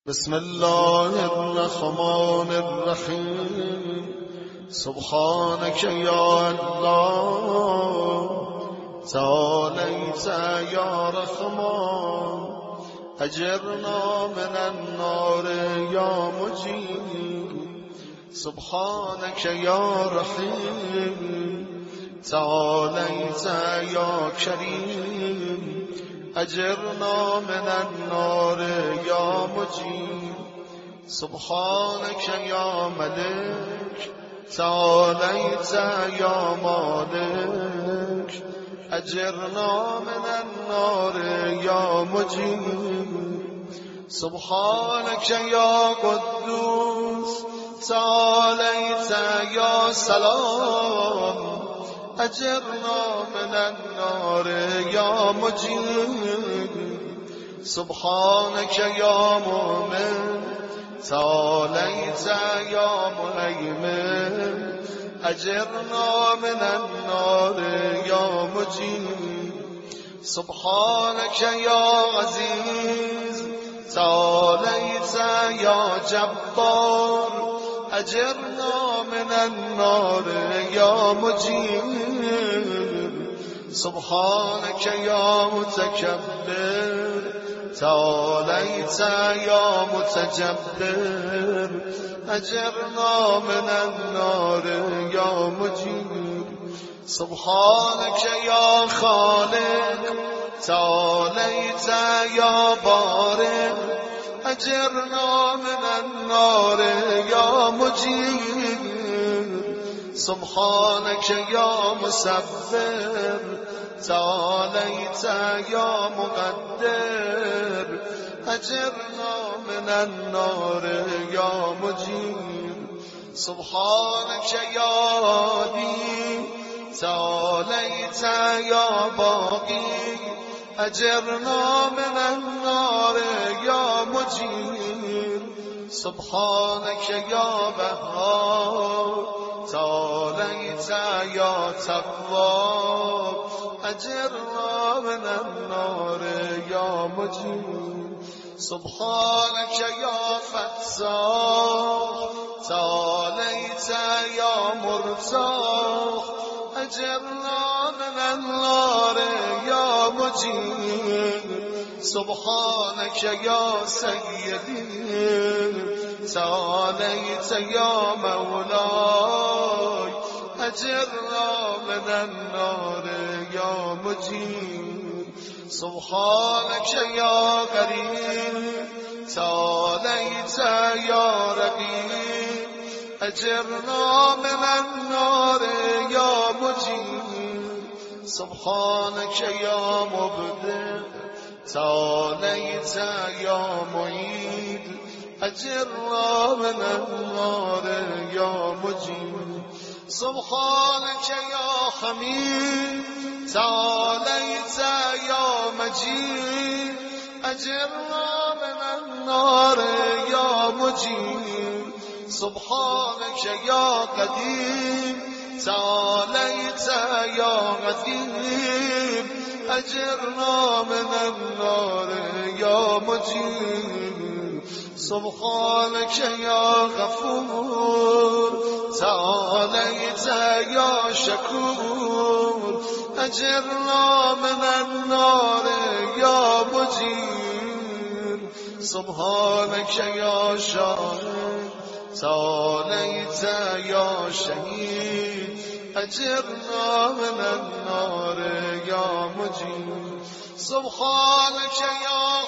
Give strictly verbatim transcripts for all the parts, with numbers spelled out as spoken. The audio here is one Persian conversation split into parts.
بسم الله الرحمن الرحیم. سبحانك یا الله تعالیت یا رحمان، اجرنا من النار یا مجیب. سبحانك یا رحیم تعالیت یا کریم، اجرنا من النار یا مجیب. سبحانك یا ملک تعالیت یا مالک، اجرنا من النار یا مجیب. سبحانك یا قدوس تعالیت یا سلام، اجرنا من النار یا مجیب. سبحانك یا مؤمن تعالیت یا مهیمن، اجرنا من النار یا مجیب. سبحانك یا عزیز تعالیت یا جبار، اجرنا من النار یا مجیب. سبحانك یا متکبر تعالیت یا متجبر، اجرنا من النار یا مجیب. سبحانك یا خالق تعالیت یا بارئ، اجرنا من النار یا مجیب. سبحانك یا مصور تعالیت یا مقدر، اجرنا من النار یا مجیب. سبحانك یا هادی تعالیت یا باقی، اجرنا من النار یا مجیب. سبحانك یا بهار تعالیت یا تواب، اجرنا من النار یا مجیب. سبحانك یا فتاح تعالیت یا مرتاح، اجرنا من النار یا مجیب. سبحانك یا سیدی تعالیت یا مولاي، اجرنا من النار یا مجیب. سبحانك یا قریب تعالیت یا رقیب، اجرنا من النار یا مجیب. سبحانك یا مبدع تعالیت یا معید، اجرنا من النار یا مجیب. سبحانك یا حمید تعالیت یا مجید، اجرنا من النار یا مجیب. سبحانك یا قدیم تعالیت یا قدیم، اجرنا من النار یا مجیب. سبحانك یا غفور تعالیت یا شکور، اجرنا من النار یا مجیب. سبحانك یا شاهد تعالیت یا شهید، اجرنا من النار یا مجیب. سبحانك یا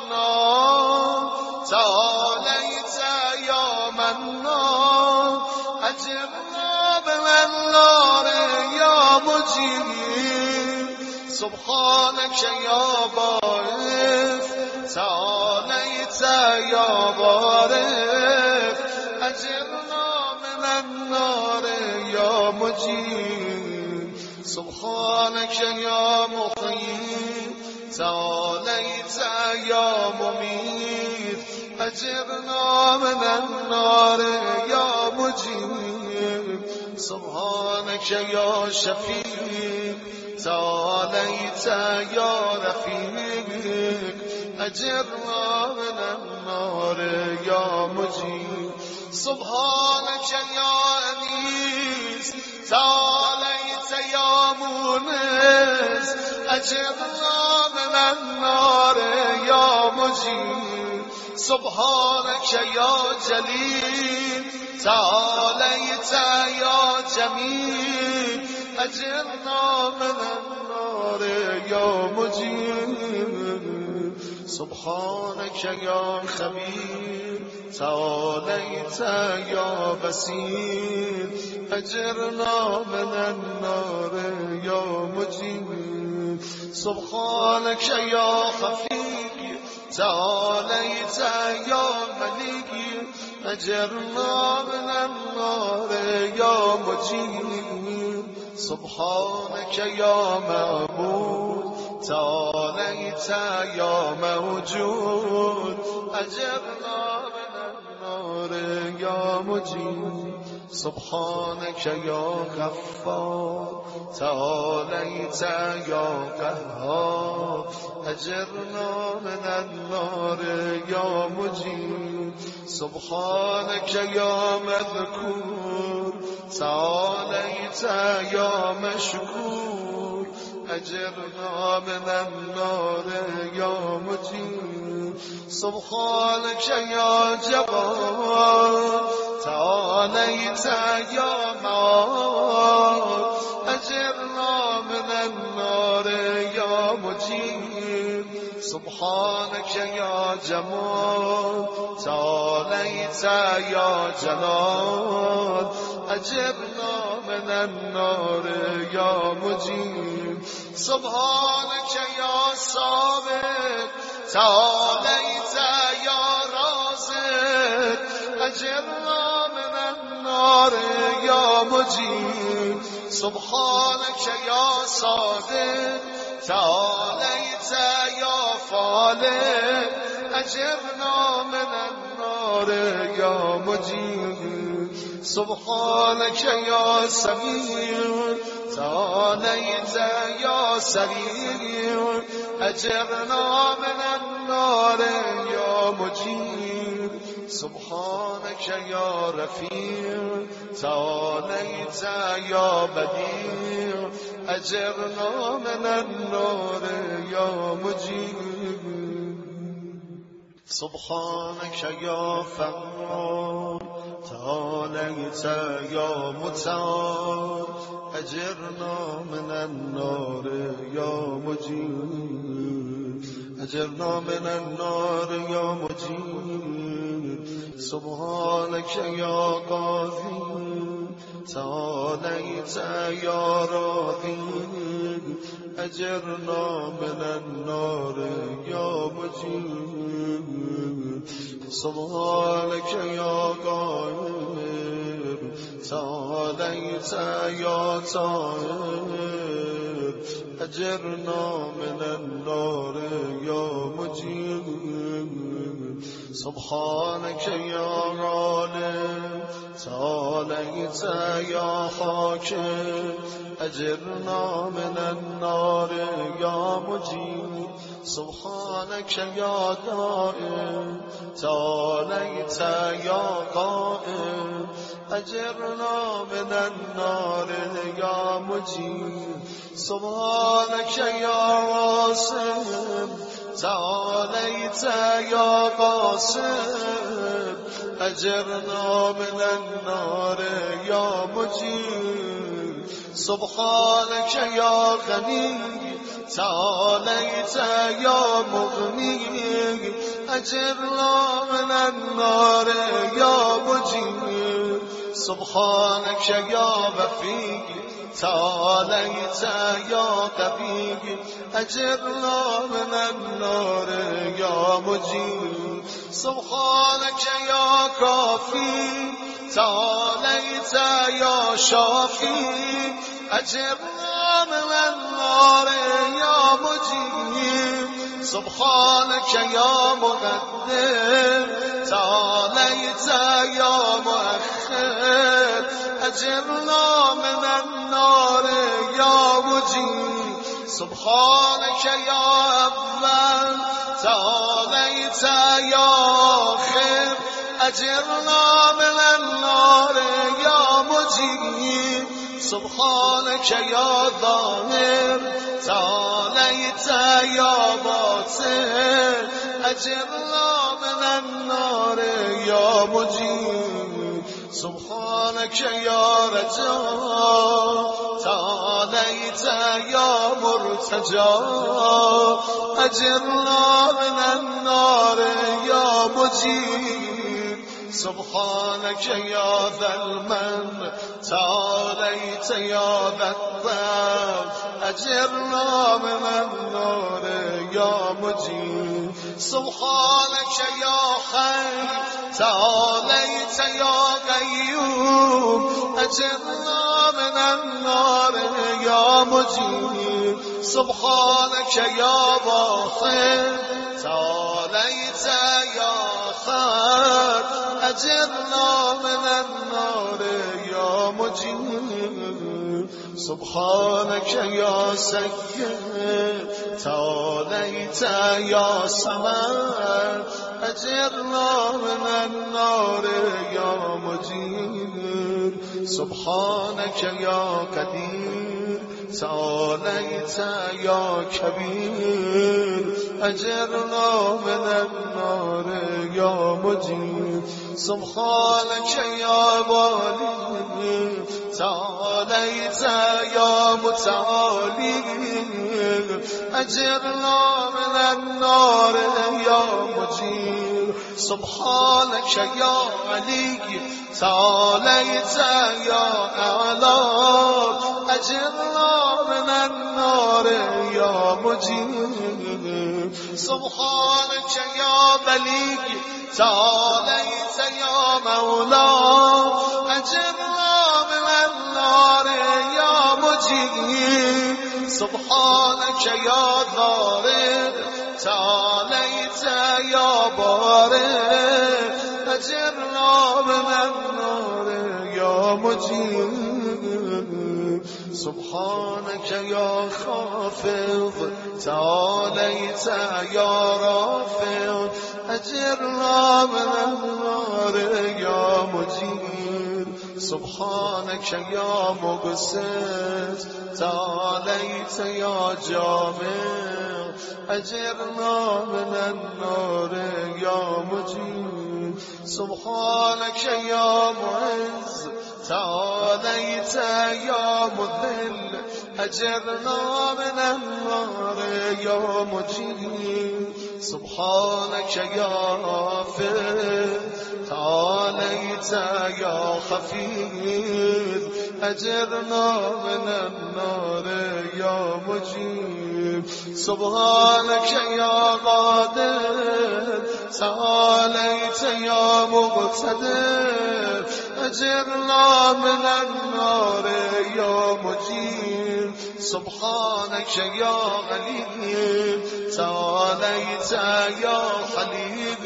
خنان تعالیت یا منان، اجرنا من النار یا مجیب. سبحانك یا باعث تعالیت یا بارئ، اجرنا من النار یا مجیب. سبحانك یا محیی تعالیت یا ممیت، اجرنا من النار یا مجیب. سبحانك یا شفیع تعالیت یا رفیق، أجرنا من النار يا مجيب سبحانك يا أنيس تعاليت يا مونس أجرنا من النار يا مجيب سبحانك يا جليل تعاليت يا جميل أجرنا من النار يا مجيب سبحانك يا خبير تعاليت يا بصير أجرنا من النار يا مجيب سبحانك يا خفي تعاليت يا مليك أجرنا من النار يا مجيب سبحانك يا معبود تعاليت يا موجود أجرنا من النار يا مجيب سبحانك يا غفار تعاليت يا قهار أجرنا من النار يا مجيب سبحانك يا مذكور تعاليت يا مشكور أجرنا من النار يا مجيب سبحانك يا جبار تعاليت يا معار أجرنا من النار يا مجيب سبحانك يا جمال تعاليت يا جلال أجرنا من النار يا مجيب سبحانك يا صابر تعاليت يا رازق أجرنا من النار يا مجيب سبحانك يا صادق تعاليت يا فالق أجرنا من النار يا مجيب سبحانك يا سميع تعاليت يا سريع أجرنا من النار يا مجيب سبحانك يا رفيع تعاليت يا بديع أجرنا من النار يا مجيب سبحانك يا فرار تعاليت يا متعال أجرنا من النار يا مجيب أجرنا من النار يا مجيب سبحانك يا قاضي تعاليت يا راضي أجرنا من النار يا مجيب سبحانك يا قاهر تعاليت يا طاهر أجرنا من النار يا مجيب سبحانك يا غالب تعاليت يا حاكم أجرنا من النار يا مجيب سبحانك يا دائم تعاليت يا قائم أجرنا من النار يا مجيب سبحانك يا عاصم تعاليت يا قاسم أجرنا من النار يا مجيب سبحانك يا غني تعاليت يا مغني أجرنا من النار يا مجيب سبحانك يا وفي تعاليت يا قوي أجرنا من النار يا مجيب سبحانك يا كافي تعاليت يا شافي أجرنا من النار يا مجيب سبحانك يا مقدم تعاليت يا مؤخر أجرنا من النار يا مجيب سبحانك يا أول تعاليت يا آخر أجرنا من النار يا مجيب سبحانك يا ظاهر تعاليت يا باطن أجرنا من النار يا مجيب سبحانك يا رجاء تعاليت يا مرتجى أجرنا من النار يا مجيب سبحانك يا ذا المن تعاليت يا ذا الضيف أجرنا من النار يا مجيب سبحانك يا حي تعاليت يا قيوم أجرنا من النار يا مجيب سبحانك يا باطن تعاليت يا خير أجرنا من النار يا مجيب سبحانك يا سيد تعاليت يا سماء أجرنا من النار يا مجيب سبحانك يا قدير تعاليت يا كبير أجرنا من النار يا مجيب سبحانك يا والي تعاليت يا متعالي أجرنا من النار يا مجيب سبحانك يا علي تعاليت يا أعلى أجرنا من النار يا مجيب سبحانك يا بليغ تعاليت يا مولا أجرنا من النار يا مجيب سبحانك يا ضارب تعاليت يا بارئ أجرنا من النار يا مجيب سبحانك يا خافض تعاليت يا رافض أجرنا من النار يا مجيب سبحانك يا مبسط تعاليت يا جامع أجرنا من النار يا مجيب سبحانك يا معز تعاليت يا مذل أجرنا من النار يا مجيب سبحانك يا غافر تعاليت يا خفيف أجرنا من النار يا مجيب سبحانك يا قادر تعاليت يا مقتدر أجرنا من النار يا مجيب سبحانك يا غليب تعاليت يا خليل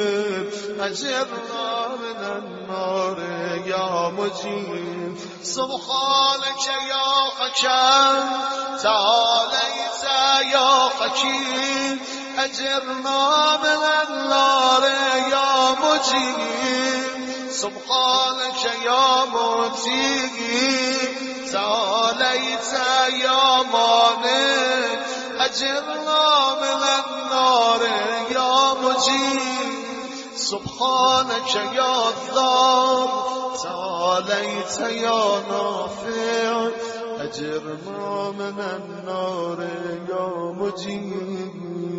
أجرنا من النار يا مجيب سبحانك يا حكم تعاليت يا حكيم أجرنا من النار يا مجيب سبحانك يا موتي تعاليت يا مانع أجرنا من النار يا مجيب سبحانك يا الضار تعاليت يا نافع أجرنا من النار يا مجيب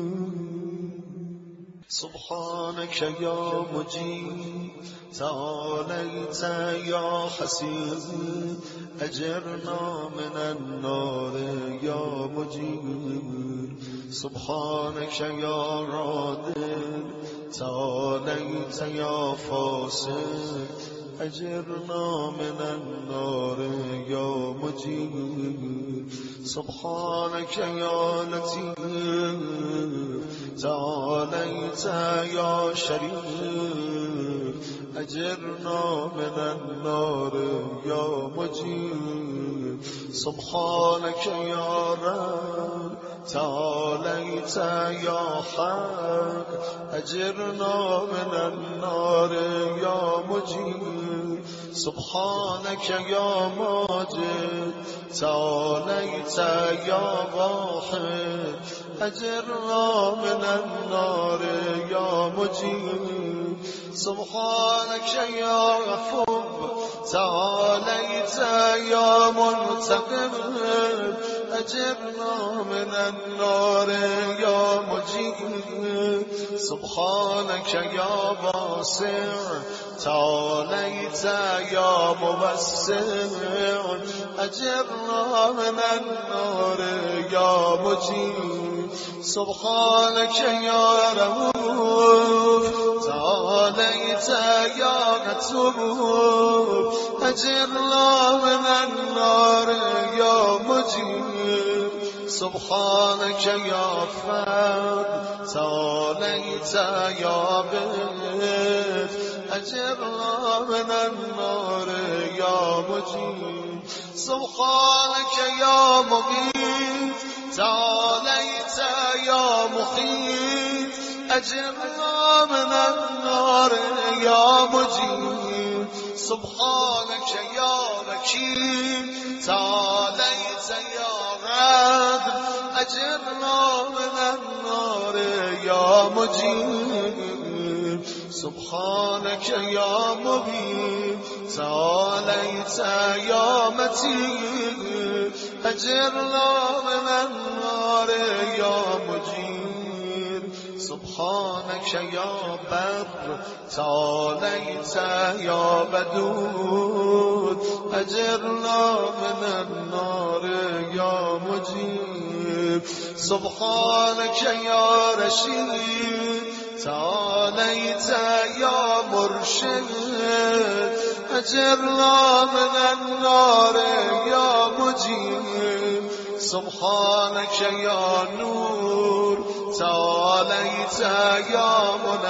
سبحانك يا مجيب تعاليت يا حسيب أجرنا من النار يا مجيب سبحانك يا رادل تعاليت يا فاسق أجرنا من النار يا مجيب سبحانك يا لطيف تعاليت يا شريف أجرنا من النار يا مجيب سبحانك يا رب تعاليت يا حق أجرنا من النار يا مجيب سبحانك يا ماجد تعاليت يا واحد أجرنا من النار يا مجيب سبحانك يا غفور تعاليت يا منتقم أجرنا من النار يا مجيب سبحانك يا باسع تعاليت يا موسع أجرنا من النار يا مجيب سبحانك يا رؤوف تعاليت يا غفور أجرنا من النار يا مجيب سبحانك يا فرد تعاليت يا بيت أجرنا من النار يا مجيب سبحانك يا مغيث تعاليت يا مخيف أجرنا من النار يا مجيب سبحانك يا وكيل تعاليت يا غادر أجرنا من النار يا مجيب سبحانك يا مبين تعاليت يا متين أجرنا من النار يا مجيب سبحانك يا بر تعاليت يا بدود أجرنا من النار يا مجيب سبحانك يا رشيد تعاليت يا مرشد أجرنا من النار يا مجيب سبحانك يا نور تعاليت يا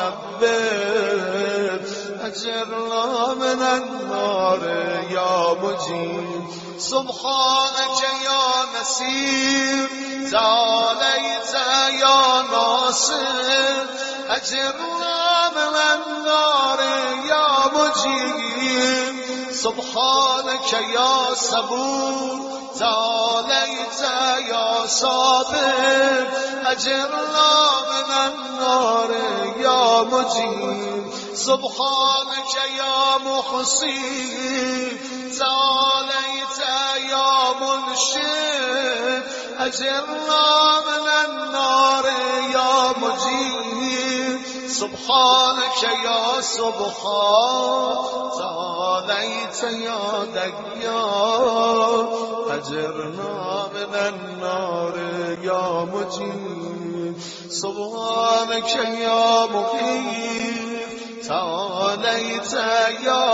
منبه أجرنا من النار يا مجيب سبحانك يا نسير تعاليت يا ناصر أجرنا من النار يا مجيب سبحانك يا صبور تعاليت يا صابر أجرنا من النار يا مجيب سبحانك يا محصي تعاليت يا منشد أجرنا من النار يا مجيب سبحانك يا سبحان تعاليت يا ديان أجرنا من النار يا مجيب سبحانك يا مغيث تعاليت يا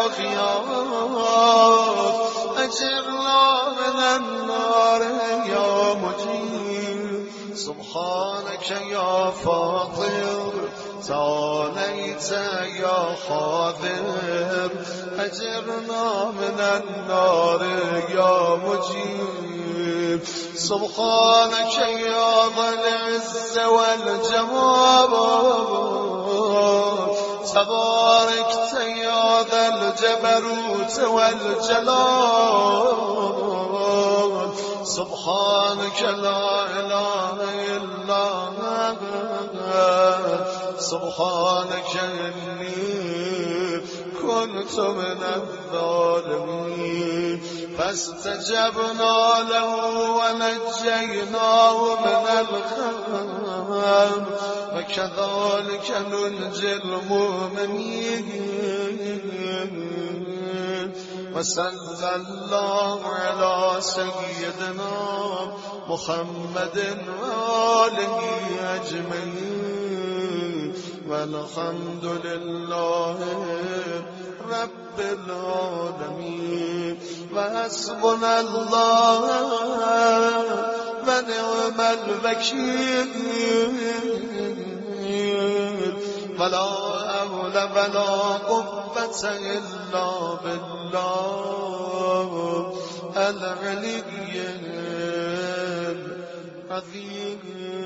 غياث أجرنا من النار يا مجيب سبحانك يا فاطر تعاليت يا حاضر أجرنا من النار يا مجيب سبحانك يا ذا العز والجمال تباركت يا ذا الجبروت والجلال سبحانك لا إله إلا أنت سبحانك إني كنت من الظالمين فاستجبنا له ونجيناه من الغم وكذلك ننجي المؤمنين وصلى الله على سيدنا محمد وآله أجمعين والحمد لله رب العالمين وحسبنا الله ونعم الوكيل ولا حول ولا قوة إلا بالله العلي العظيم.